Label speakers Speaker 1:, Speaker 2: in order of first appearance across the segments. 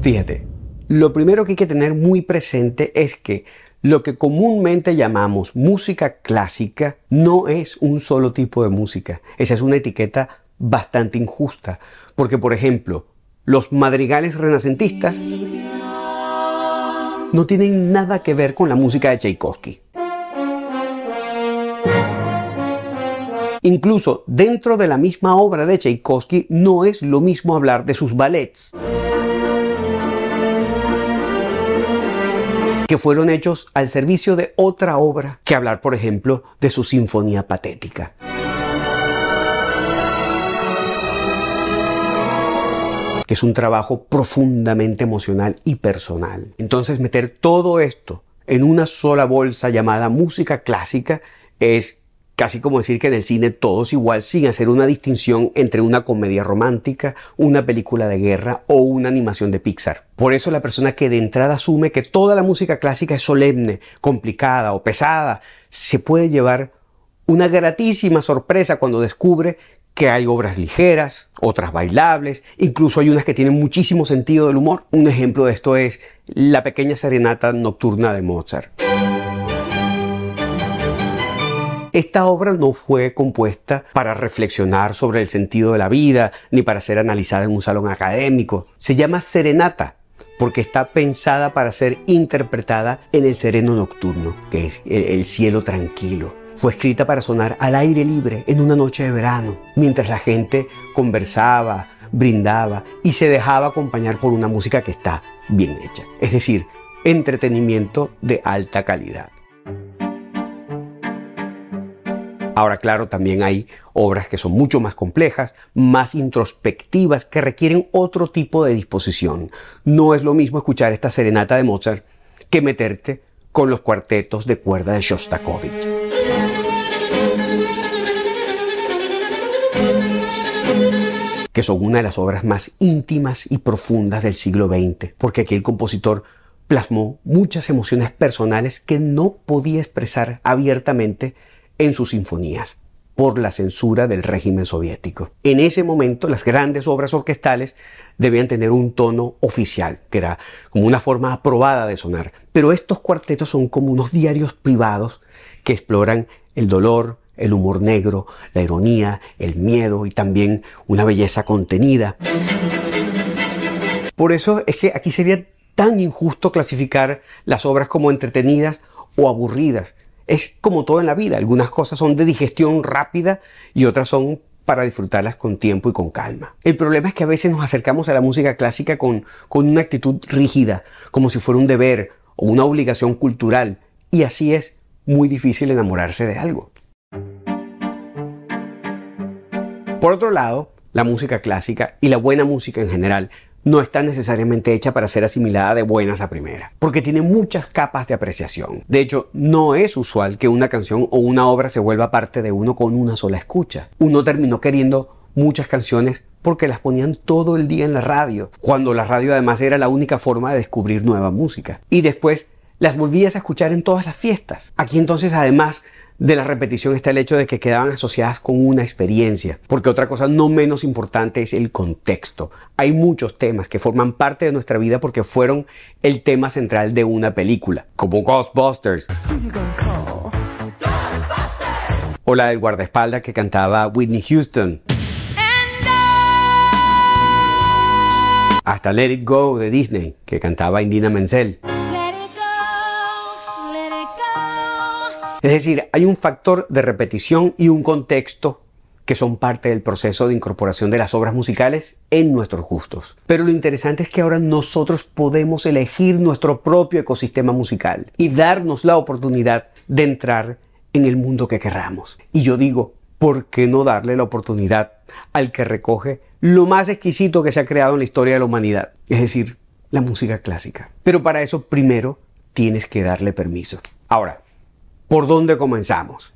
Speaker 1: Fíjate, lo primero que hay que tener muy presente es que lo que comúnmente llamamos música clásica no es un solo tipo de música. Esa es una etiqueta bastante injusta, porque por ejemplo, los madrigales renacentistas no tienen nada que ver con la música de Tchaikovsky. Incluso dentro de la misma obra de Tchaikovsky no es lo mismo hablar de sus ballets, que fueron hechos al servicio de otra obra, que hablar, por ejemplo, de su sinfonía patética. Que es un trabajo profundamente emocional y personal. Entonces, meter todo esto en una sola bolsa llamada música clásica es casi como decir que en el cine todo es igual, sin hacer una distinción entre una comedia romántica, una película de guerra o una animación de Pixar. Por eso la persona que de entrada asume que toda la música clásica es solemne, complicada o pesada, se puede llevar una gratísima sorpresa cuando descubre que hay obras ligeras, otras bailables, incluso hay unas que tienen muchísimo sentido del humor. Un ejemplo de esto es La pequeña serenata nocturna de Mozart. Esta obra no fue compuesta para reflexionar sobre el sentido de la vida, ni para ser analizada en un salón académico. Se llama serenata porque está pensada para ser interpretada en el sereno nocturno, que es el cielo tranquilo. Fue escrita para sonar al aire libre en una noche de verano, mientras la gente conversaba, brindaba y se dejaba acompañar por una música que está bien hecha. Es decir, entretenimiento de alta calidad. Ahora, claro, también hay obras que son mucho más complejas, más introspectivas, que requieren otro tipo de disposición. No es lo mismo escuchar esta serenata de Mozart que meterte con los cuartetos de cuerda de Shostakovich. Que son una de las obras más íntimas y profundas del siglo XX, porque aquí el compositor plasmó muchas emociones personales que no podía expresar abiertamente en sus sinfonías por la censura del régimen soviético. En ese momento, las grandes obras orquestales debían tener un tono oficial, que era como una forma aprobada de sonar. Pero estos cuartetos son como unos diarios privados que exploran el dolor, el humor negro, la ironía, el miedo y también una belleza contenida. Por eso es que aquí sería tan injusto clasificar las obras como entretenidas o aburridas. Es como todo en la vida, algunas cosas son de digestión rápida y otras son para disfrutarlas con tiempo y con calma. El problema es que a veces nos acercamos a la música clásica con una actitud rígida, como si fuera un deber o una obligación cultural, y así es muy difícil enamorarse de algo. Por otro lado, la música clásica y la buena música en general no está necesariamente hecha para ser asimilada de buenas a primera, porque tiene muchas capas de apreciación. De hecho, no es usual que una canción o una obra se vuelva parte de uno con una sola escucha. Uno terminó queriendo muchas canciones porque las ponían todo el día en la radio, cuando la radio además era la única forma de descubrir nueva música. Y después las volvías a escuchar en todas las fiestas. Aquí entonces, además de la repetición, está el hecho de que quedaban asociadas con una experiencia, porque otra cosa no menos importante es el contexto. Hay muchos temas que forman parte de nuestra vida porque fueron el tema central de una película, como Ghostbusters, o la del guardaespaldas que cantaba Whitney Houston, hasta Let It Go de Disney, que cantaba Idina Menzel. Es decir, hay un factor de repetición y un contexto que son parte del proceso de incorporación de las obras musicales en nuestros gustos. Pero lo interesante es que ahora nosotros podemos elegir nuestro propio ecosistema musical y darnos la oportunidad de entrar en el mundo que querramos. Y yo digo, ¿por qué no darle la oportunidad al que recoge lo más exquisito que se ha creado en la historia de la humanidad? Es decir, la música clásica. Pero para eso primero tienes que darle permiso. Ahora, ¿por dónde comenzamos?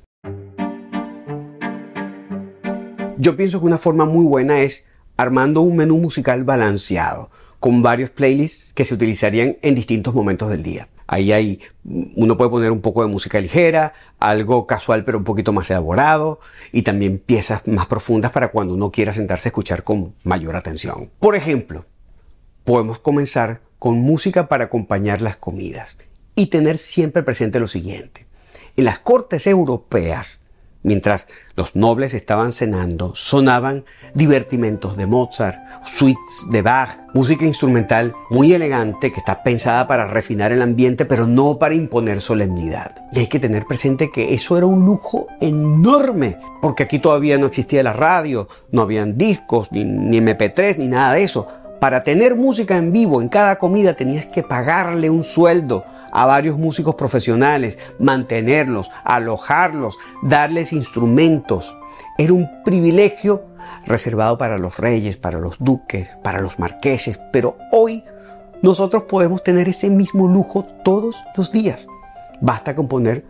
Speaker 1: Yo pienso que una forma muy buena es armando un menú musical balanceado, con varios playlists que se utilizarían en distintos momentos del día. Uno puede poner un poco de música ligera, algo casual pero un poquito más elaborado, y también piezas más profundas para cuando uno quiera sentarse a escuchar con mayor atención. Por ejemplo, podemos comenzar con música para acompañar las comidas y tener siempre presente lo siguiente. En las cortes europeas, mientras los nobles estaban cenando, sonaban divertimentos de Mozart, suites de Bach, música instrumental muy elegante que está pensada para refinar el ambiente, pero no para imponer solemnidad. Y hay que tener presente que eso era un lujo enorme, porque aquí todavía no existía la radio, no habían discos, ni MP3, ni nada de eso. Para tener música en vivo en cada comida tenías que pagarle un sueldo a varios músicos profesionales, mantenerlos, alojarlos, darles instrumentos. Era un privilegio reservado para los reyes, para los duques, para los marqueses, pero hoy nosotros podemos tener ese mismo lujo todos los días. Basta con poner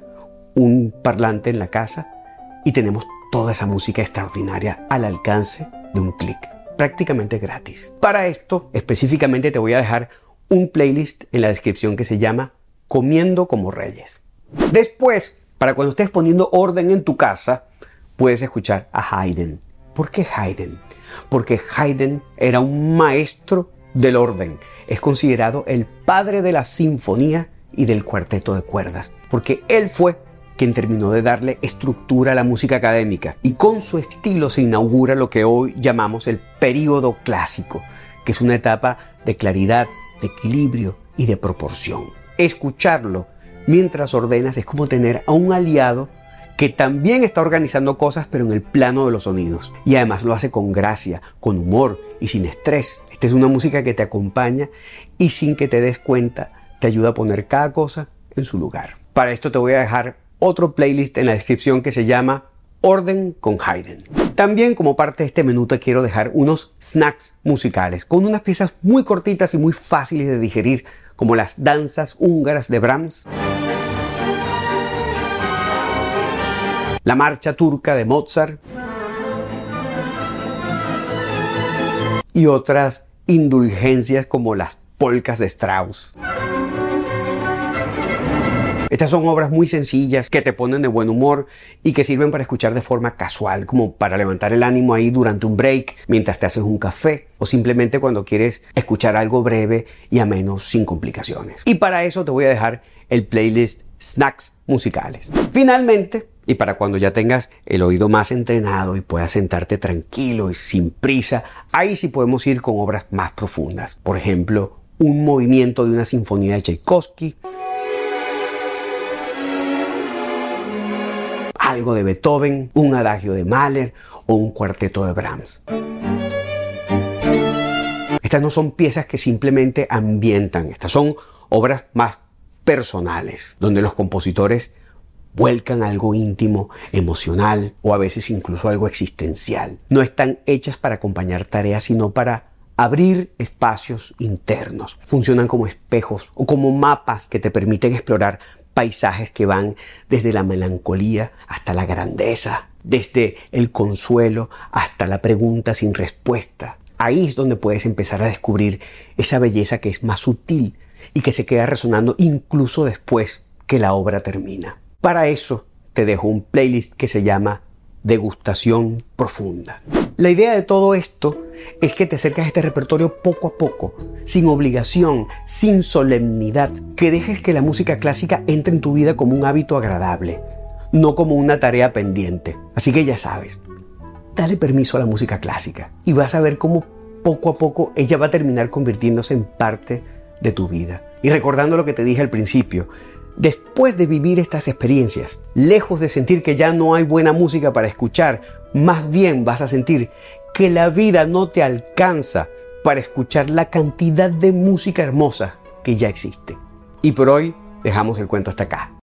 Speaker 1: un parlante en la casa y tenemos toda esa música extraordinaria al alcance de un clic. Prácticamente gratis. Para esto, específicamente te voy a dejar un playlist en la descripción que se llama Comiendo como Reyes. Después, para cuando estés poniendo orden en tu casa, puedes escuchar a Haydn. ¿Por qué Haydn? Porque Haydn era un maestro del orden. Es considerado el padre de la sinfonía y del cuarteto de cuerdas, porque él fue quien terminó de darle estructura a la música académica, y con su estilo se inaugura lo que hoy llamamos el período clásico, que es una etapa de claridad, de equilibrio y de proporción. Escucharlo mientras ordenas es como tener a un aliado que también está organizando cosas, pero en el plano de los sonidos, y además lo hace con gracia, con humor y sin estrés. Esta es una música que te acompaña y sin que te des cuenta te ayuda a poner cada cosa en su lugar. Para esto te voy a dejar otro playlist en la descripción que se llama Orden con Haydn. También, como parte de este menú, te quiero dejar unos snacks musicales con unas piezas muy cortitas y muy fáciles de digerir, como las danzas húngaras de Brahms, la marcha turca de Mozart y otras indulgencias como las polcas de Strauss. Estas son obras muy sencillas que te ponen de buen humor y que sirven para escuchar de forma casual, como para levantar el ánimo ahí durante un break, mientras te haces un café, o simplemente cuando quieres escuchar algo breve y ameno sin complicaciones. Y para eso te voy a dejar el playlist Snacks musicales. Finalmente, y para cuando ya tengas el oído más entrenado y puedas sentarte tranquilo y sin prisa, ahí sí podemos ir con obras más profundas. Por ejemplo, un movimiento de una sinfonía de Tchaikovsky, algo de Beethoven, un adagio de Mahler o un cuarteto de Brahms. Estas no son piezas que simplemente ambientan, estas son obras más personales, donde los compositores vuelcan algo íntimo, emocional o a veces incluso algo existencial. No están hechas para acompañar tareas, sino para abrir espacios internos. Funcionan como espejos o como mapas que te permiten explorar paisajes que van desde la melancolía hasta la grandeza, desde el consuelo hasta la pregunta sin respuesta. Ahí es donde puedes empezar a descubrir esa belleza que es más sutil y que se queda resonando incluso después que la obra termina. Para eso te dejo un playlist que se llama Degustación Profunda. La idea de todo esto es que te acerques a este repertorio poco a poco, sin obligación, sin solemnidad, que dejes que la música clásica entre en tu vida como un hábito agradable, no como una tarea pendiente. Así que ya sabes, dale permiso a la música clásica y vas a ver cómo poco a poco ella va a terminar convirtiéndose en parte de tu vida. Y recordando lo que te dije al principio, después de vivir estas experiencias, lejos de sentir que ya no hay buena música para escuchar, más bien vas a sentir que la vida no te alcanza para escuchar la cantidad de música hermosa que ya existe. Y por hoy dejamos el cuento hasta acá.